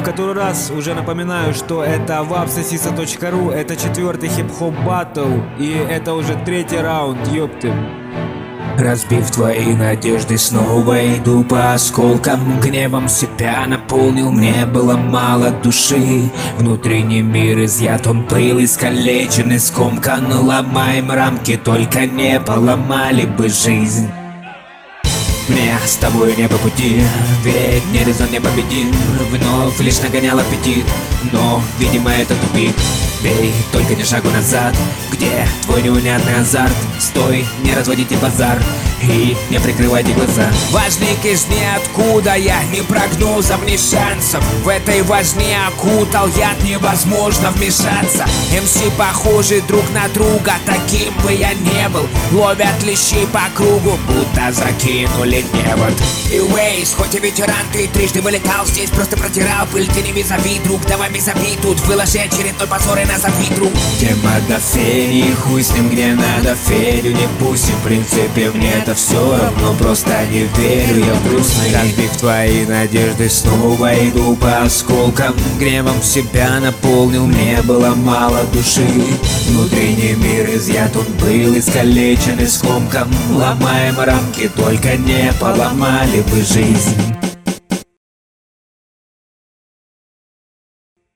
в который раз уже напоминаю, что это vapsasisa.ru, это 4-й хип-хоп баттл, и это уже 3-й раунд, ёпты. Разбив твои надежды, снова иду по осколкам. Гневом себя наполнил, мне было мало души. Внутренний мир изъят, он был искалечен и скомкан. Ломаем рамки, только не поломали бы жизнь. Мне с тобой не по пути, ведь не резон непобедим. Вновь лишь нагонял аппетит, но, видимо, это тупик. Бей, только не шагу назад, где твой неунятный азарт? Стой, не разводите базар и не прикрывайте глаза. Возник из ниоткуда я, ни прогнозов, ни шансов. В этой возне окутал яд, невозможно вмешаться. МС похожи друг на друга, таким бы я не был. Ловят лещи по кругу, будто закинули невод. И Уэйс, хоть и ветеран, ты трижды вылетал здесь, просто протирал пыль, ты не визави, друг, давай визави тут. Выложи очередной позор и назови друг. Тема до фени, хуй с ним где надо, Федю не пустим, в принципе мне это все равно, просто не верю, я грустный. Разбив твои надежды, снова иду по осколкам. Гневом себя наполнил, мне было мало души. Внутренний мир изъят, он был искалечен и скомкан. Ломаем рамки, только не поломали бы жизнь.